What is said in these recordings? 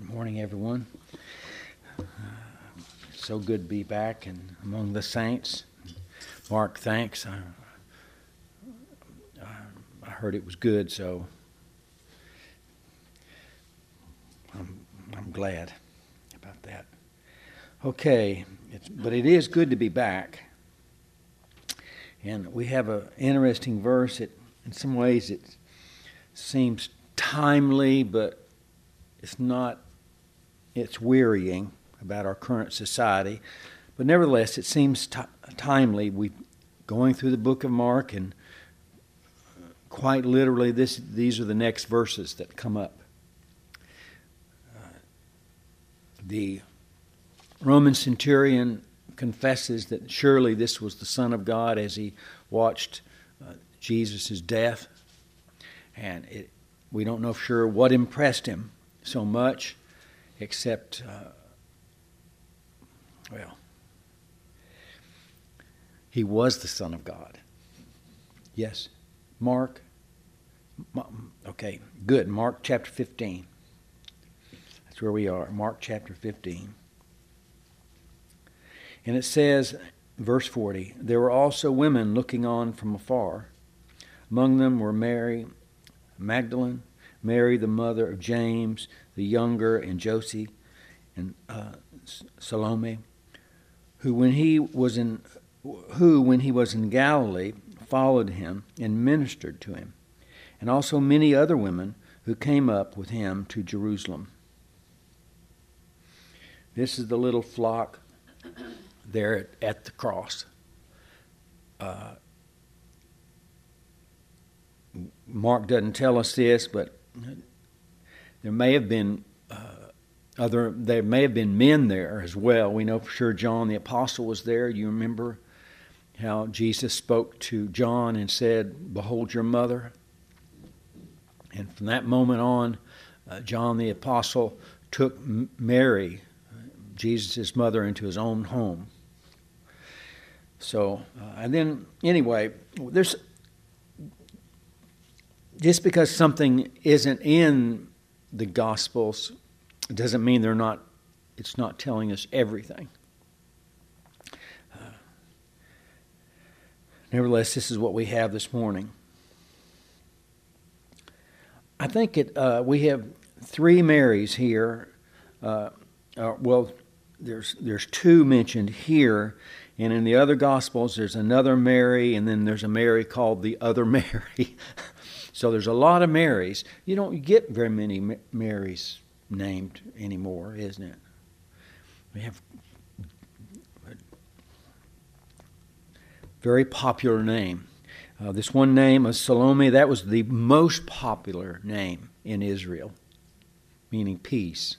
Morning, everyone. So good to be back and among the saints. Mark, thanks. I heard it was good, so I'm glad about that. Okay, but it is good to be back. And we have an interesting verse. In some ways it seems timely, but it's not. It's wearying about our current society. But nevertheless, it seems timely. We're going through the book of Mark, and quite literally, these are the next verses that come up. The Roman centurion confesses that surely this was the Son of God as he watched Jesus' death. And we don't know for sure what impressed him so much, except, he was the Son of God. Yes? Mark? Okay, good. Mark chapter 15. That's where we are. Mark chapter 15. And it says, verse 40, there were also women looking on from afar. Among them were Mary Magdalene, Mary the mother of James the younger, and Josie, and Salome, who when he was in Galilee followed him and ministered to him, and also many other women who came up with him to Jerusalem. This is the little flock there at the cross. Mark doesn't tell us this, but there may have been men there as well. We know for sure John the Apostle was there. You remember how Jesus spoke to John and said, "Behold your mother." And from that moment on, John the Apostle took Mary, Jesus' mother, into his own home. So, and then anyway, just because something isn't in the Gospels doesn't mean it's not telling us everything. Nevertheless, this is what we have this morning. I think we have three Marys here. There's two mentioned here, and in the other Gospels there's another Mary, and then there's a Mary called the other Mary. So there's a lot of Marys. You don't get very many Marys named anymore, isn't it? We have a very popular name. This one name of Salome, that was the most popular name in Israel, meaning peace.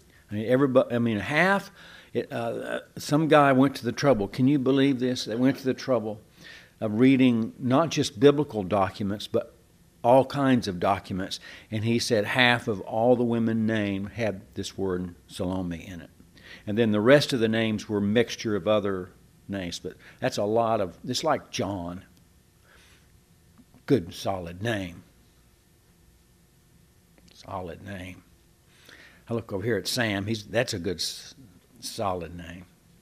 Some guy went to the trouble. Can you believe this? They went to the trouble of reading not just biblical documents, but all kinds of documents, and he said half of all the women named had this word Salome in it. And then the rest of the names were a mixture of other names, but that's a lot of, it's like John. Good, solid name. Solid name. I look over here at Sam. That's a good, solid name.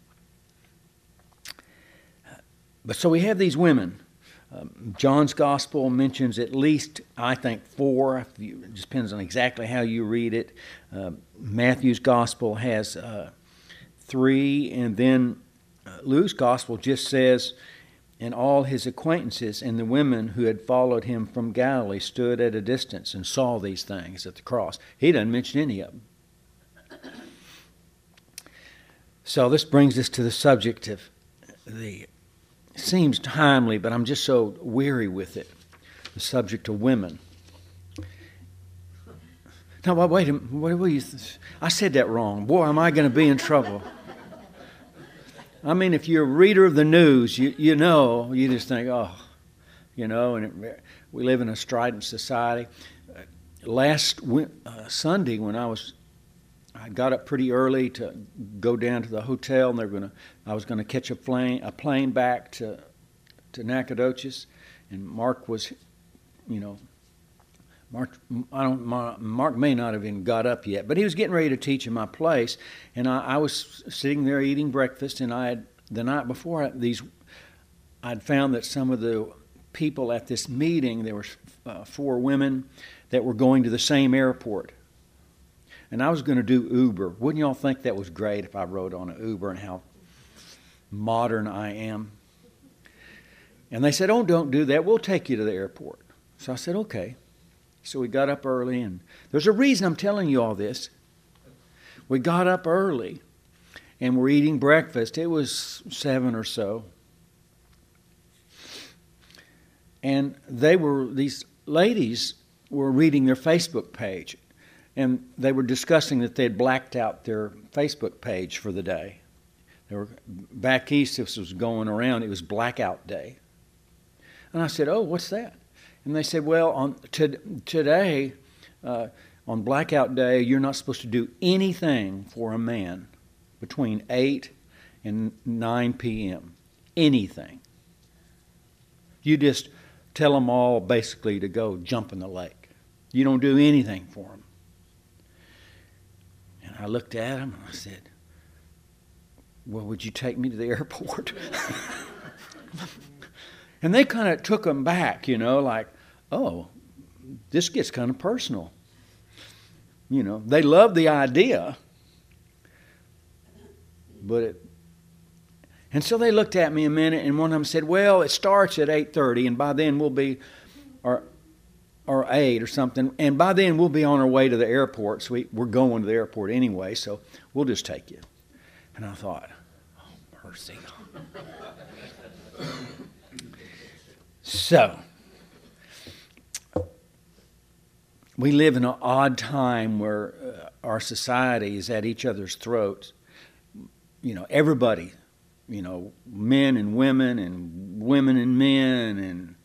But so we have these women. John's Gospel mentions at least, I think, 4. It just depends on exactly how you read it. Matthew's Gospel has 3, and then Luke's Gospel just says, and all his acquaintances and the women who had followed him from Galilee stood at a distance and saw these things at the cross. He doesn't mention any of them. So this brings us to the subject of seems timely, but I'm just so weary with it. The subject of women. Now, wait a minute. I said that wrong. Boy, am I going to be in trouble. I mean, if you're a reader of the news, you just think, and we live in a strident society. Last Sunday, when I got up pretty early to go down to the hotel, and I was going to catch a plane back to Nacogdoches, and Mark was, Mark may not have even got up yet, but he was getting ready to teach in my place, and I was sitting there eating breakfast, and the night before I'd found that some of the people at this meeting, there were 4 women that were going to the same airport. And I was going to do Uber. Wouldn't y'all think that was great if I rode on an Uber and how modern I am? And they said, oh, don't do that. We'll take you to the airport. So I said, okay. So we got up early, and there's a reason I'm telling you all this. We got up early, and we're eating breakfast. It was 7 or so. And these ladies were reading their Facebook page. And they were discussing that they had blacked out their Facebook page for the day. They were back east. This was going around. It was blackout day. And I said, "Oh, what's that?" And they said, "Well, on today, on blackout day, you're not supposed to do anything for a man between 8 and 9 p.m. Anything. You just tell them all basically to go jump in the lake. You don't do anything for them." I looked at him and I said, "Well, would you take me to the airport?" And they kind of took them back, like, oh, this gets kind of personal. They loved the idea, and so they looked at me a minute, and one of them said, "Well, it starts at 8:30, and by then we'll be, or 8 or something, and by then we'll be on our way to the airport, so we're going to the airport anyway, so we'll just take you." And I thought, oh, mercy. So, we live in an odd time where our society is at each other's throats. Everybody, men and women and men, and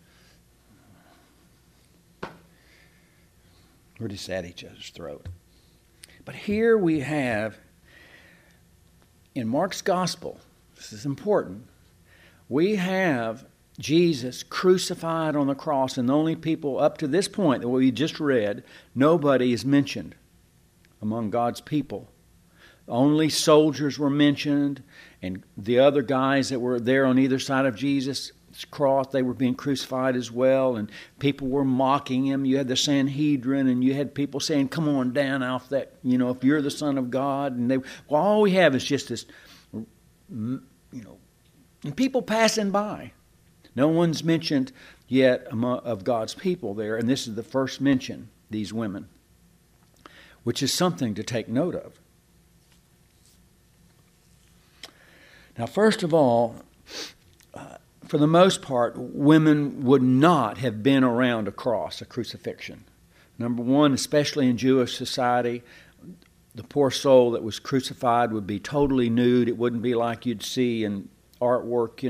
we're just at each other's throat. But here we have, in Mark's gospel, this is important, we have Jesus crucified on the cross, and the only people up to this point that we just read, nobody is mentioned among God's people. Only soldiers were mentioned, and the other guys that were there on either side of Jesus' cross, they were being crucified as well, and people were mocking him. You had the Sanhedrin, and you had people saying, "Come on down off that, if you're the Son of God." And all we have is just this, and people passing by. No one's mentioned yet of God's people there, and this is the first mention, these women, which is something to take note of. Now, first of all, for the most part, women would not have been around a cross, a crucifixion. Number one, especially in Jewish society, the poor soul that was crucified would be totally nude. It wouldn't be like you'd see in artwork,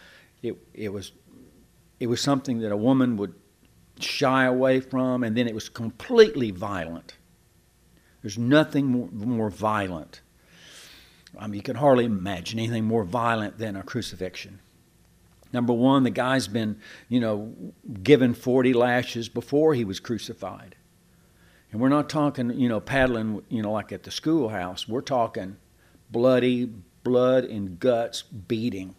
It was something that a woman would shy away from, and then it was completely violent. There's nothing more violent. You can hardly imagine anything more violent than a crucifixion. Number one, the guy's been, given 40 lashes before he was crucified. And we're not talking, paddling, like at the schoolhouse. We're talking bloody, blood and guts beating.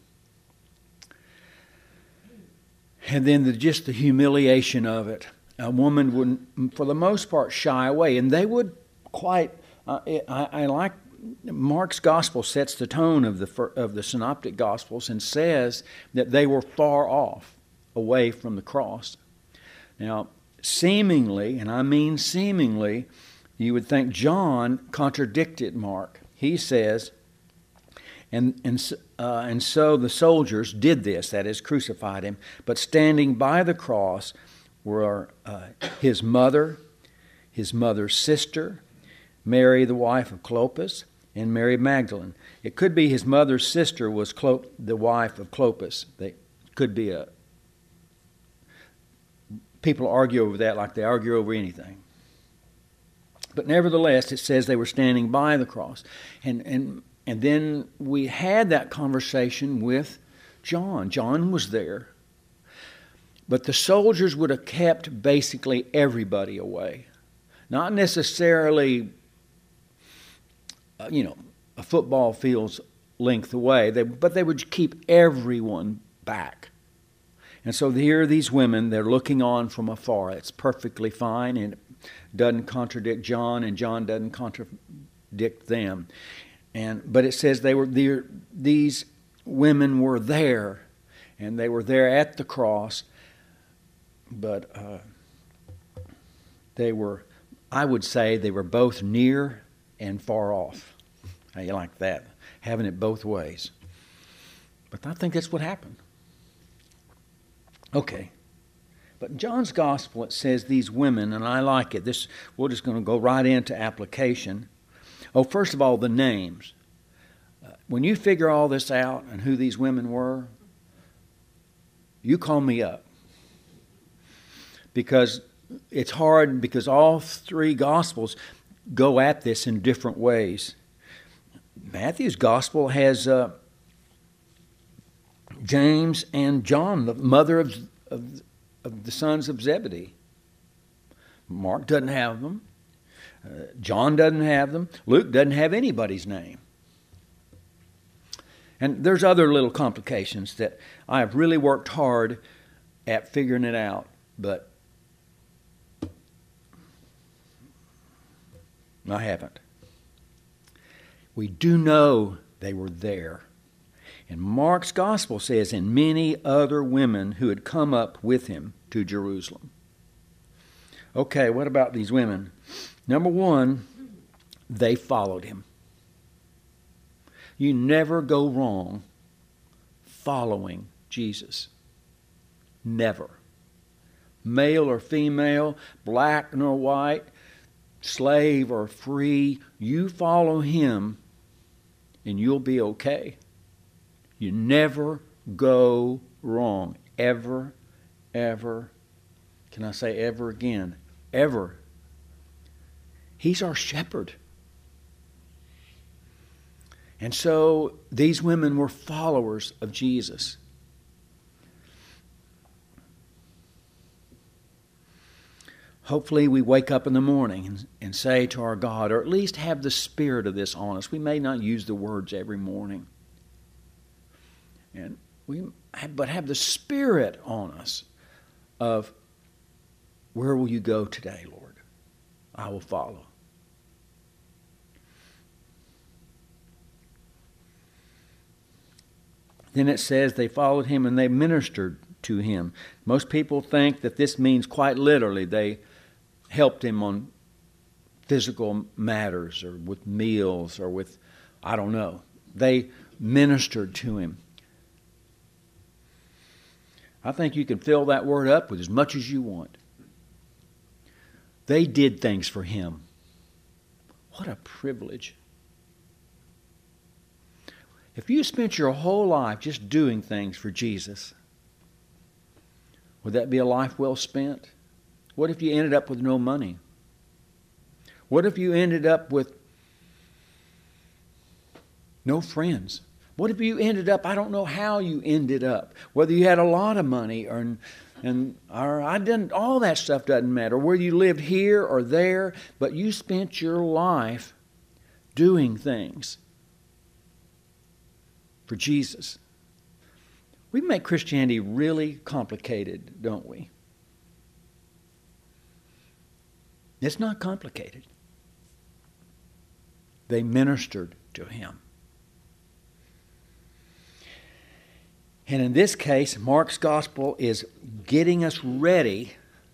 And then just the humiliation of it. A woman would, for the most part, shy away. And they would quite, I like, Mark's gospel sets the tone of the synoptic gospels and says that they were far off, away from the cross. Now, seemingly, and I mean seemingly, you would think John contradicted Mark. He says, and so the soldiers did this, that is, crucified him, but standing by the cross were his mother, his mother's sister, Mary, the wife of Clopas, and Mary Magdalene. It could be his mother's sister was the wife of Clopas. They could be people argue over that like they argue over anything. But nevertheless, it says they were standing by the cross. And then we had that conversation with John. John was there. But the soldiers would have kept basically everybody away. Not necessarily, a football field's length away, but they would keep everyone back. And so here are these women, they're looking on from afar. It's perfectly fine, and it doesn't contradict John, and John doesn't contradict them. But it says they were there, these women were there, and they were there at the cross, but they were, I would say, they were both near and far off. How you like that? Having it both ways. But I think that's what happened. Okay. But in John's Gospel, it says these women, and I like it. We're just going to go right into application. Oh, first of all, the names. When you figure all this out and who these women were, you call me up. Because it's hard, because all three Gospels go at this in different ways. Matthew's Gospel has James and John, the mother of the sons of Zebedee. Mark doesn't have them. John doesn't have them. Luke doesn't have anybody's name. And there's other little complications that I have really worked hard at figuring it out, but I haven't. We do know they were there. And Mark's Gospel says, and many other women who had come up with him to Jerusalem. Okay, what about these women? Number one, they followed him. You never go wrong following Jesus. Never. Male or female, black nor white, slave or free, you follow him and you'll be okay. You never go wrong. Ever, ever. Can I say ever again? Ever. He's our shepherd. And so these women were followers of Jesus. Hopefully we wake up in the morning and say to our God, or at least have the spirit of this on us. We may not use the words every morning. But have the spirit on us of, where will you go today, Lord? I will follow. Then it says they followed him and they ministered to him. Most people think that this means quite literally they helped him on physical matters or with meals or with, I don't know. They ministered to him. I think you can fill that word up with as much as you want. They did things for him. What a privilege. If you spent your whole life just doing things for Jesus, would that be a life well spent? What if you ended up with no money? What if you ended up with no friends? What if you ended up, I don't know how you ended up, whether you had a lot of money or all that stuff doesn't matter, whether you lived here or there, but you spent your life doing things for Jesus. We make Christianity really complicated, don't we? It's not complicated. They ministered to him. And in this case, Mark's Gospel is getting us ready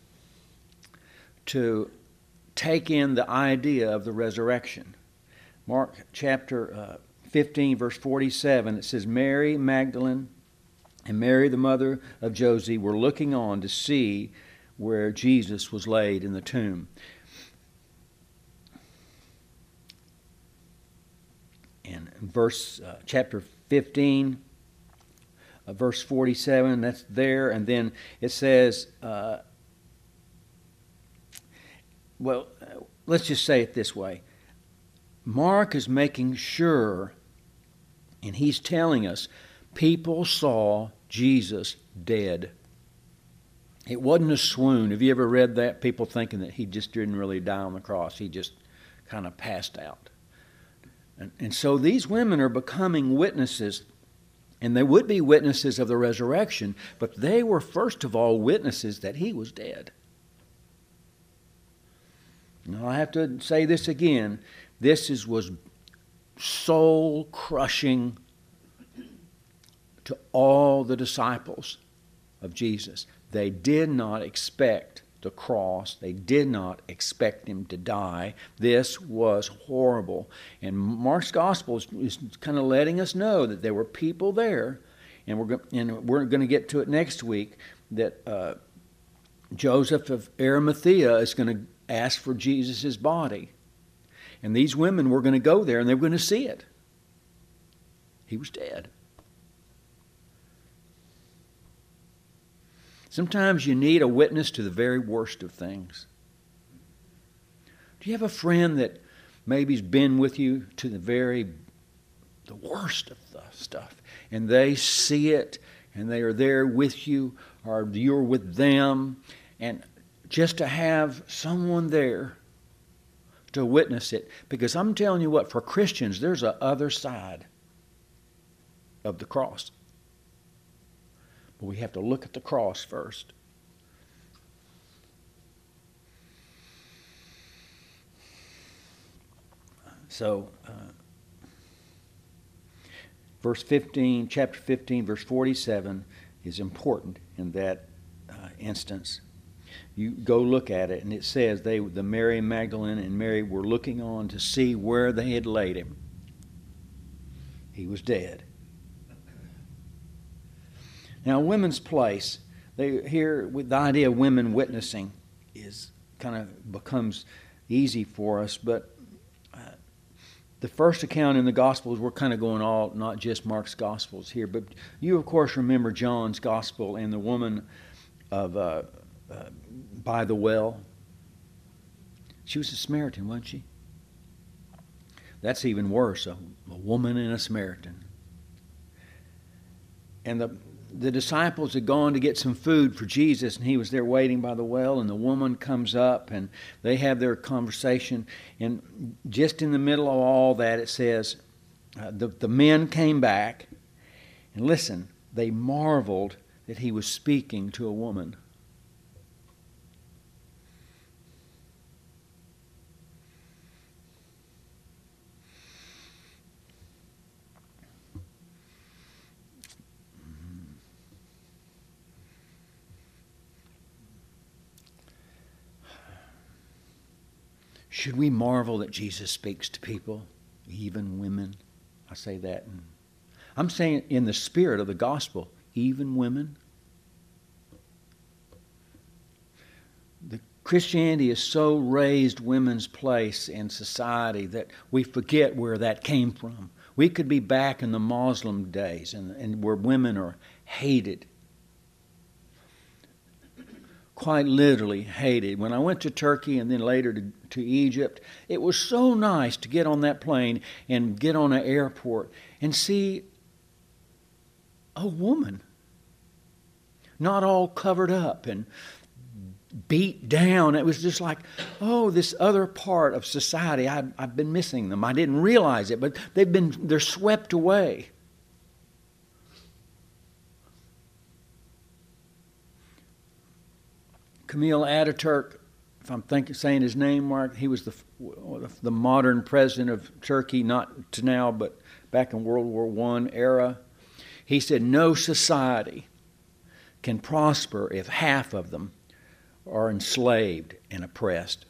to take in the idea of the resurrection. Mark chapter 15, verse 47, it says, Mary Magdalene and Mary, the mother of Joses, were looking on to see where Jesus was laid in the tomb. And in chapter 15, verse 47, that's there. And then it says, let's just say it this way. Mark is making sure, and he's telling us, people saw Jesus dead. It wasn't a swoon. Have you ever read that? People thinking that he just didn't really die on the cross. He just kind of passed out. And so these women are becoming witnesses, and they would be witnesses of the resurrection, but they were first of all witnesses that he was dead. Now I have to say this again. This was soul-crushing to all the disciples of Jesus. They did not expect the cross. They did not expect him to die. This was horrible. And Mark's gospel is kind of letting us know that there were people there, and we're going to get to it next week, that Joseph of Arimathea is going to ask for Jesus' body. And these women were going to go there, and they were going to see it. He was dead. Sometimes you need a witness to the very worst of things. Do you have a friend that maybe's been with you to the worst of the stuff, and they see it, and they are there with you, or you're with them, and just to have someone there to witness it? Because I'm telling you what, for Christians, there's a other side of the cross. But we have to look at the cross first. So, verse 15, chapter 15, verse 47 is important in that instance. You go look at it, and it says the Mary Magdalene and Mary were looking on to see where they had laid him. He was dead. Now, women's place, here with the idea of women witnessing is kind of becomes easy for us, but the first account in the Gospels, we're kind of going all, not just Mark's Gospels here, but you, of course, remember John's Gospel and the woman of by the well. She was a Samaritan, wasn't she? That's even worse, a woman and a Samaritan. And the disciples had gone to get some food for Jesus, and he was there waiting by the well, and the woman comes up, and they have their conversation. And just in the middle of all that, it says, the men came back, and listen, they marveled that he was speaking to a woman. Should we marvel that Jesus speaks to people, even women? I say that. I'm saying in the spirit of the gospel, even women. The Christianity has so raised women's place in society that we forget where that came from. We could be back in the Muslim days and where women are hated. Quite literally hated. When I went to Turkey and then later to Egypt, it was so nice to get on that plane and get on an airport and see a woman not all covered up and beat down. It was just like, oh, this other part of society, I've been missing them. I didn't realize it, but they're swept away. Kemal Ataturk, if I'm saying his name, Mark, he was the modern president of Turkey, not to now, but back in World War I era. He said, no society can prosper if half of them are enslaved and oppressed.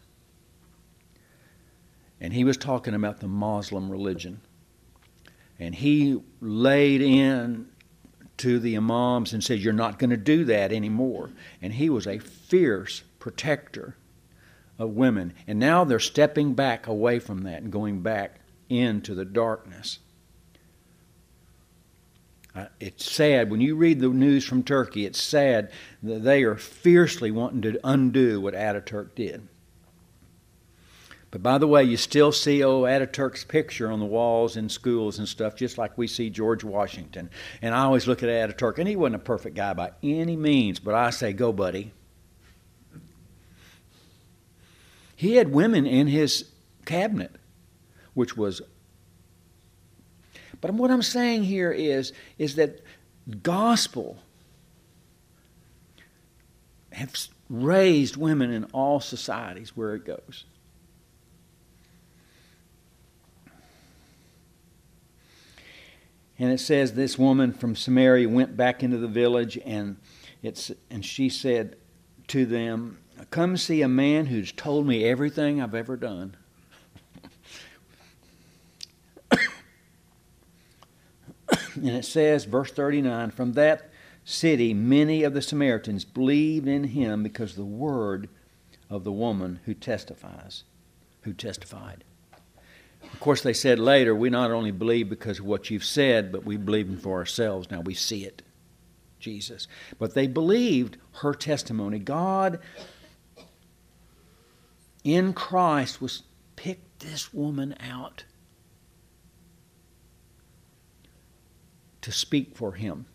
And he was talking about the Muslim religion. And he laid in to the imams and said, you're not going to do that anymore. And he was a fierce protector of women. And now they're stepping back away from that and going back into the darkness. It's sad. When you read the news from Turkey, it's sad that they are fiercely wanting to undo what Ataturk did. But by the way, you still see Ataturk's picture on the walls in schools and stuff, just like we see George Washington. And I always look at Ataturk, and he wasn't a perfect guy by any means, but I say, go buddy. He had women in his cabinet, which was... But what I'm saying here is that gospel have raised women in all societies where it goes. And it says this woman from Samaria went back into the village, and she said to them, "Come see a man who's told me everything I've ever done." And it says, verse 39, from that city many of the Samaritans believed in him because of the word of the woman who testified. Of course, they said later, we not only believe because of what you've said, but we believe in for ourselves. Now we see it, Jesus. But they believed her testimony. God in Christ picked this woman out to speak for him.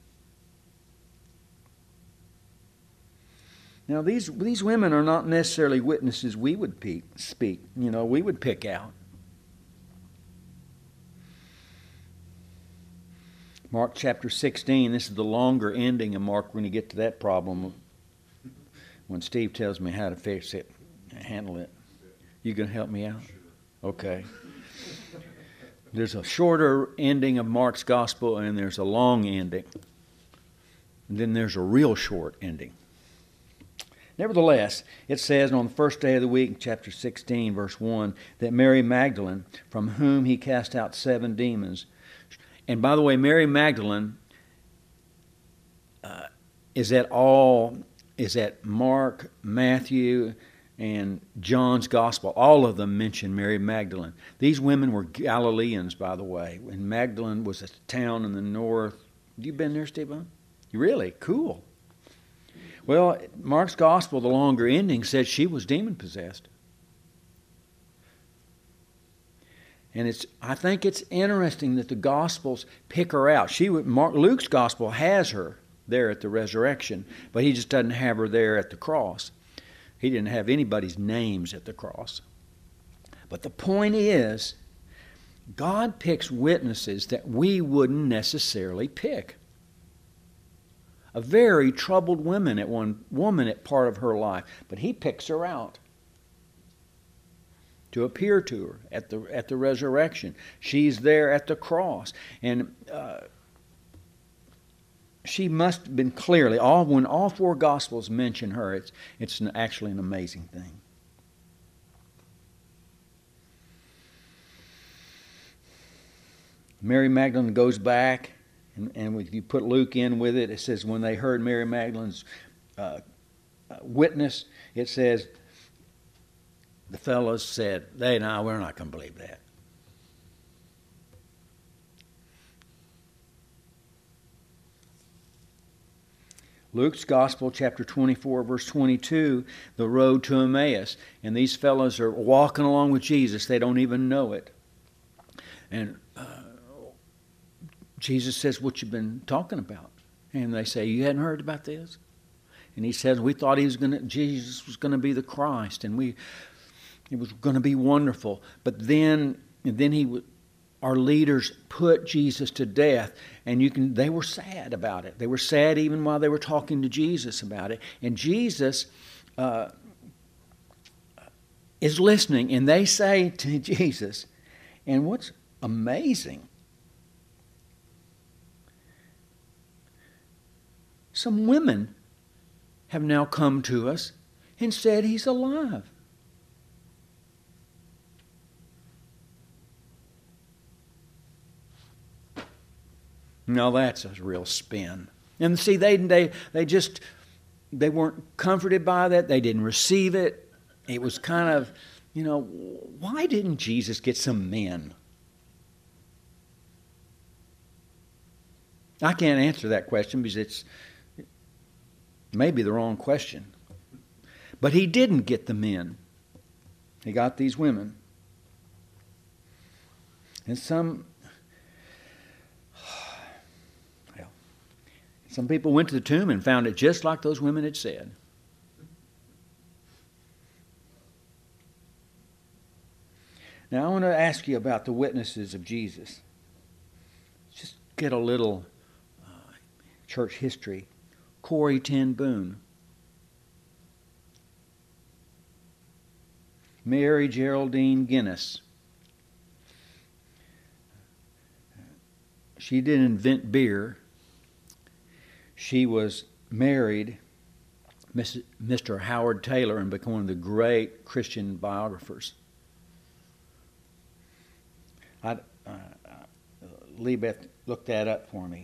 Now, these women are not necessarily witnesses we would speak. We would pick out. Mark chapter 16, this is the longer ending of Mark. We're going to get to that problem when Steve tells me how to fix it, handle it. You going to help me out? Okay. There's a shorter ending of Mark's gospel, and there's a long ending. And then there's a real short ending. Nevertheless, it says on the first day of the week, chapter 16, verse 1, that Mary Magdalene, from whom he cast out 7 demons. And by the way, Mary Magdalene is at Mark, Matthew, and John's gospel. All of them mention Mary Magdalene. These women were Galileans, by the way. And Magdalene was a town in the north. Have you been there, Stephen? Really? Cool. Well, Mark's gospel, the longer ending, said she was demon-possessed. And I think it's interesting that the Gospels pick her out. Luke's Gospel has her there at the resurrection, but he just doesn't have her there at the cross. He didn't have anybody's names at the cross. But the point is, God picks witnesses that we wouldn't necessarily pick. A very troubled woman at part of her life, but he picks her out to appear to her at the resurrection. She's there at the cross. And she must have been clearly, when all 4 Gospels mention her, it's actually an amazing thing. Mary Magdalene goes back, and if you put Luke in with it, it says when they heard Mary Magdalene's witness, it says, the fellows said, we're not going to believe that. Luke's Gospel, chapter 24, verse 22, the road to Emmaus. And these fellows are walking along with Jesus. They don't even know it. And Jesus says, what you been talking about? And they say, you hadn't heard about this? And he says, we thought Jesus was going to be the Christ, and it was going to be wonderful. But then our leaders put Jesus to death, and they were sad about it. They were sad even while they were talking to Jesus about it. And Jesus is listening, and they say to Jesus, and what's amazing, some women have now come to us and said he's alive. Now that's a real spin. And see, they weren't comforted by that. They didn't receive it. It was kind of, why didn't Jesus get some men? I can't answer that question because it's maybe the wrong question. But he didn't get the men. He got these women. And some people went to the tomb and found it just like those women had said. Now, I want to ask you about the witnesses of Jesus. Just get a little church history. Corrie ten Boom. Mary Geraldine Guinness. She didn't invent beer. She was married Mr. Howard Taylor and became one of the great Christian biographers. Lee Beth looked that up for me.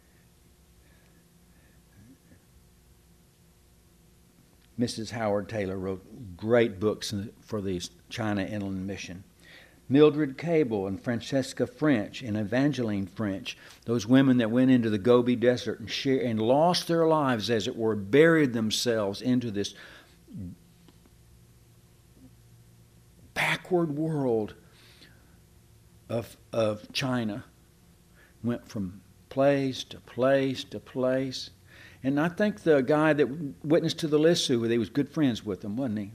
Mrs. Howard Taylor wrote great books for the China Inland Mission. Mildred Cable and Francesca French and Evangeline French, those women that went into the Gobi Desert and lost their lives, as it were, buried themselves into this backward world of China. Went from place to place to place. And I think the guy that witnessed to the Lisu, he was good friends with them, wasn't he?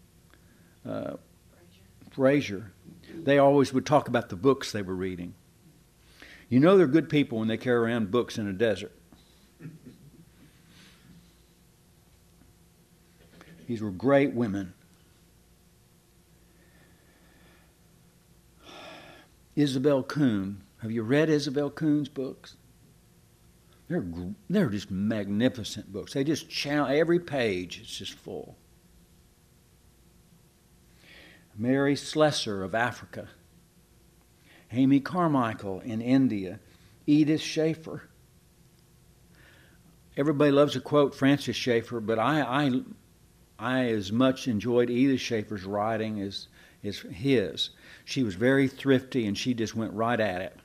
Fraser. They always would talk about the books they were reading. You know they're good people when they carry around books in a desert. These were great women. Isabel Kuhn. Have you read Isabel Kuhn's books? They're just magnificent books. They just every page is just full. Mary Slessor of Africa. Amy Carmichael in India. Edith Schaeffer. Everybody loves to quote Francis Schaeffer, but I as much enjoyed Edith Schaeffer's writing as his. She was very thrifty and she just went right at it.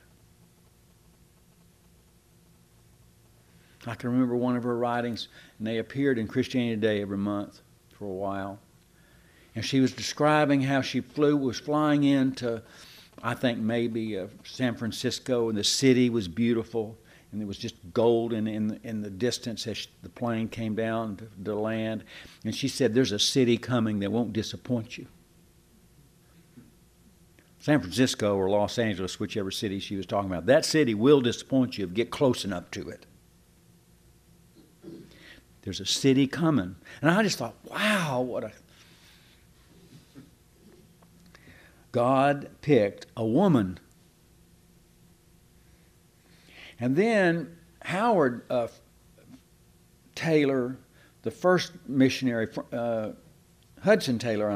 I can remember one of her writings, and they appeared in Christianity Today every month for a while. And she was describing how she was flying into, I think maybe San Francisco, and the city was beautiful, and there was just gold in the distance as the plane came down to land. And she said, "There's a city coming that won't disappoint you." San Francisco or Los Angeles, whichever city she was talking about, that city will disappoint you if you get close enough to it. There's a city coming. And I just thought, wow, God picked a woman. And then Howard Taylor, the first missionary, Hudson Taylor,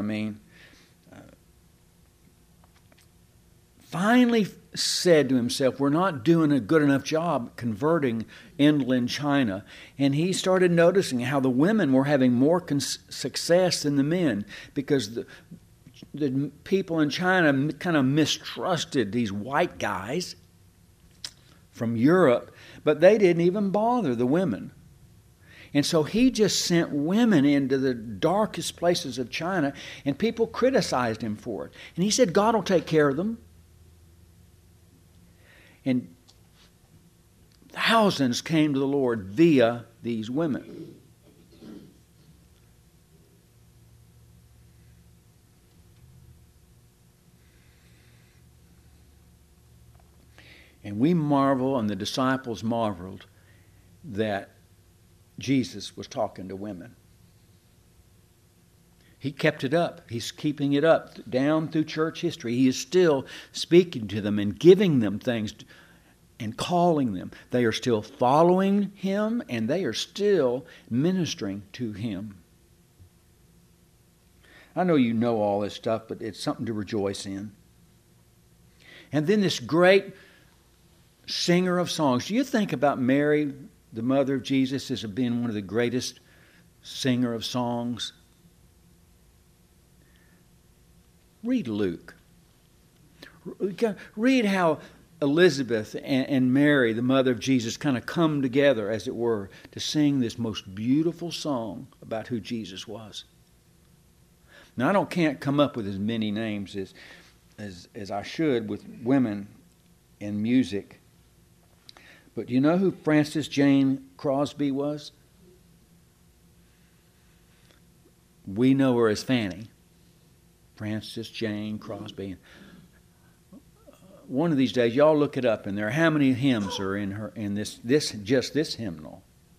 finally said to himself, we're not doing a good enough job converting inland China. And he started noticing how the women were having more success than the men, because the people in China kind of mistrusted these white guys from Europe, but they didn't even bother the women. And so he just sent women into the darkest places of China, and people criticized him for it. And he said, God will take care of them. And thousands came to the Lord via these women. And we marvel, and the disciples marveled, that Jesus was talking to women. He kept it up. He's keeping it up down through church history. He is still speaking to them and giving them things and calling them. They are still following Him, and they are still ministering to Him. I know you know all this stuff, but it's something to rejoice in. And then this great singer of songs. Do you think about Mary, the mother of Jesus, as being one of the greatest singer of songs? Read Luke. Read how Elizabeth and Mary, the mother of Jesus, kind of come together, as it were, to sing this most beautiful song about who Jesus was. Now, can't come up with as many names as I should with women in music. But do you know who Frances Jane Crosby was? We know her as Fanny. Frances Jane Crosby. one of these days, y'all look it up in there. How many hymns are in this hymnal?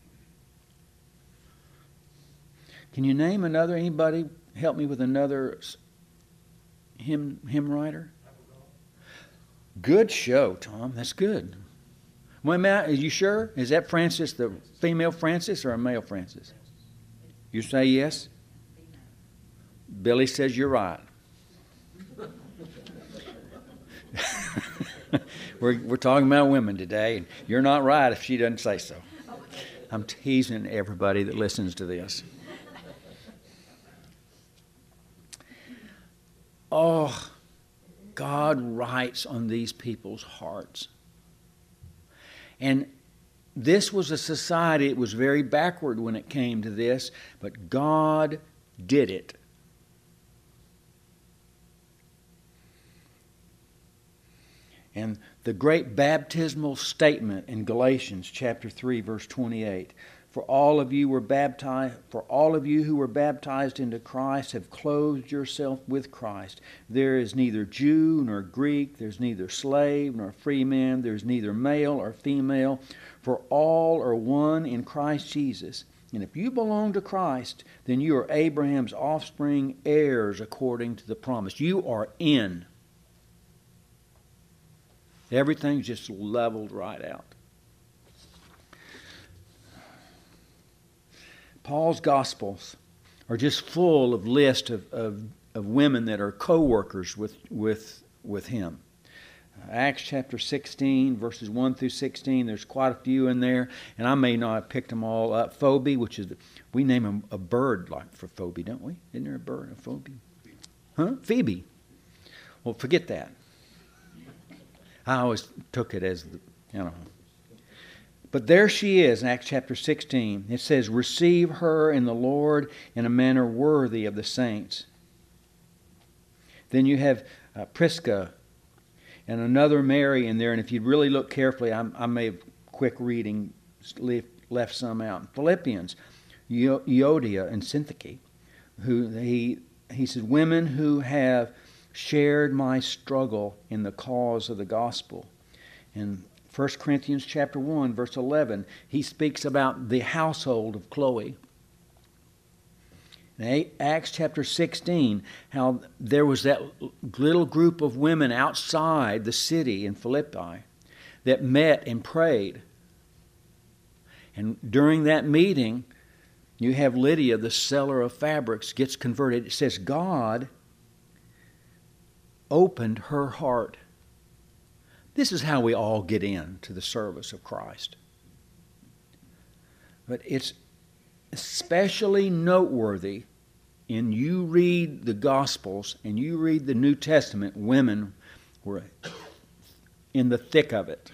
Can you name another? Anybody help me with another hymn writer? Good show, Tom. That's good. Wait a minute, are you sure? Is that Francis, the female Francis, or a male Francis? You say yes? Billy says you're right. We're talking about women today, and you're not right if she doesn't say so. I'm teasing everybody that listens to this. Oh, God writes on these people's hearts. And this was a society, it was very backward when it came to this, but God did it. And the great baptismal statement in Galatians chapter 3, verse 28, for all of you who were baptized into Christ have clothed yourself with Christ. There is neither Jew nor Greek, there's neither slave nor free man, there's neither male or female, for all are one in Christ Jesus. And if you belong to Christ, then you are Abraham's offspring, heirs according to the promise. You are in. Everything's just leveled right out. Paul's Gospels are just full of lists of women that are co-workers with him. Acts chapter 16, verses 1 through 16, there's quite a few in there, and I may not have picked them all up. Phoebe, which is, we name a bird like for Phoebe, don't we? Isn't there a bird, a Phoebe? Huh? Phoebe. Well, forget that. I always took it as, But there she is in Acts chapter 16. It says, receive her in the Lord in a manner worthy of the saints. Then you have Prisca and another Mary in there. And if you really look carefully, I may have quick reading left some out. Philippians, Euodia and Syntyche, who he says, women who have shared my struggle in the cause of the gospel. In 1 Corinthians chapter 1, verse 11, he speaks about the household of Chloe. In Acts chapter 16, how there was that little group of women outside the city in Philippi that met and prayed. And during that meeting, you have Lydia, the seller of fabrics, gets converted. It says God opened her heart. This is how we all get into the service of Christ. But it's especially noteworthy in you read the Gospels and you read the New Testament, women were in the thick of it.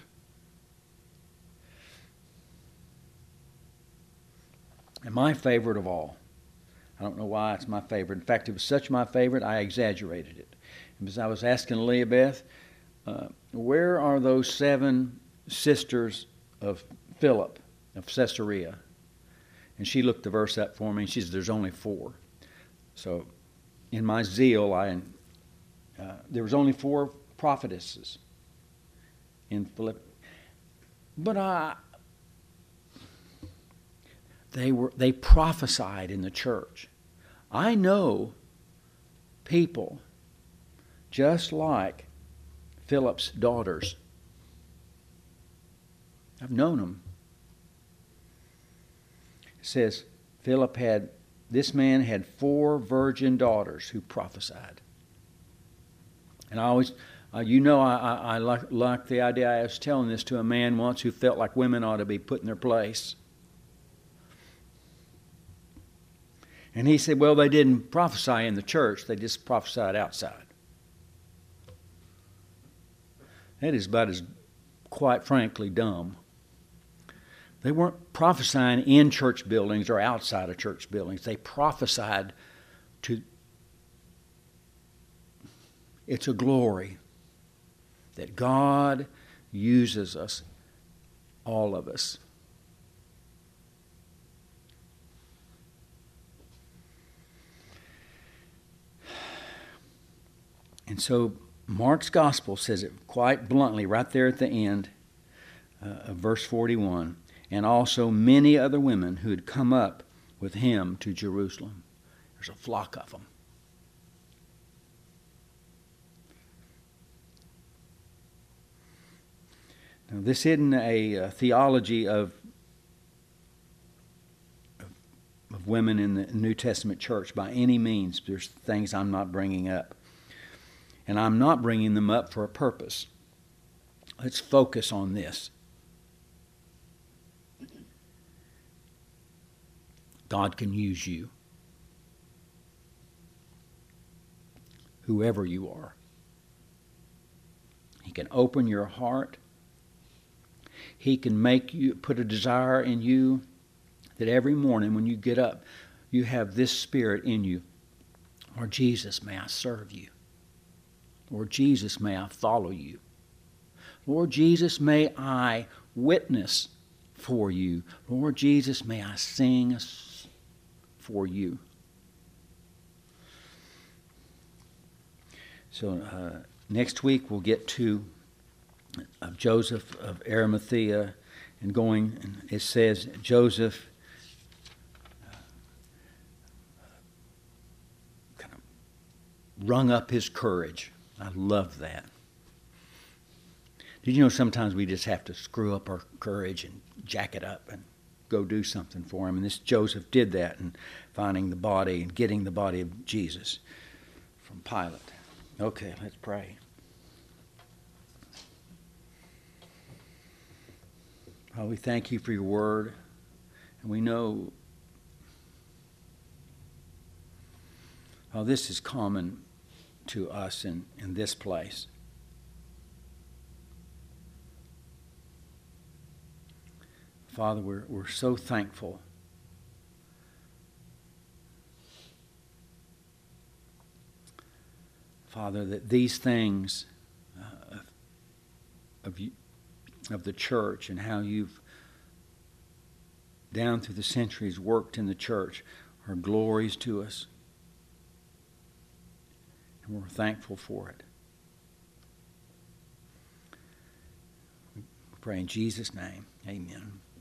And my favorite of all, I don't know why it's my favorite. In fact, it was such my favorite, I exaggerated it. Because I was asking Leah Beth, where are those 7 sisters of Philip of Caesarea? And she looked the verse up for me, and she said, there's only 4. So in my zeal, there was only 4 prophetesses in Philip. But they prophesied in the church. I know people just like Philip's daughters. I've known them. It says this man had 4 virgin daughters who prophesied. And I always, I like the idea. I was telling this to a man once who felt like women ought to be put in their place. And he said, well, they didn't prophesy in the church. They just prophesied outside. That is about as, quite frankly, dumb. They weren't prophesying in church buildings or outside of church buildings. They prophesied to, it's a glory that God uses us, all of us. And so Mark's gospel says it quite bluntly right there at the end of verse 41. And also many other women who had come up with him to Jerusalem. There's a flock of them. Now, this isn't a theology of women in the New Testament church by any means. There's things I'm not bringing up. And I'm not bringing them up for a purpose. Let's focus on this. God can use you. Whoever you are. He can open your heart. He can make you, put a desire in you that every morning when you get up, you have this spirit in you. Lord Jesus, may I serve you. Lord Jesus, may I follow you. Lord Jesus, may I witness for you. Lord Jesus, may I sing for you. So next week we'll get to Joseph of Arimathea and going, and it says Joseph kind of wrung up his courage. I love that. Did you know sometimes we just have to screw up our courage and jack it up and go do something for him? And this Joseph did that in finding the body and getting the body of Jesus from Pilate. Okay, let's pray. Father, we thank you for your word. And we know how this is common to us in this place. Father, we're so thankful Father, that these things of the church and how you've down through the centuries worked in the church are glories to us. And we're thankful for it. We pray in Jesus' name. Amen.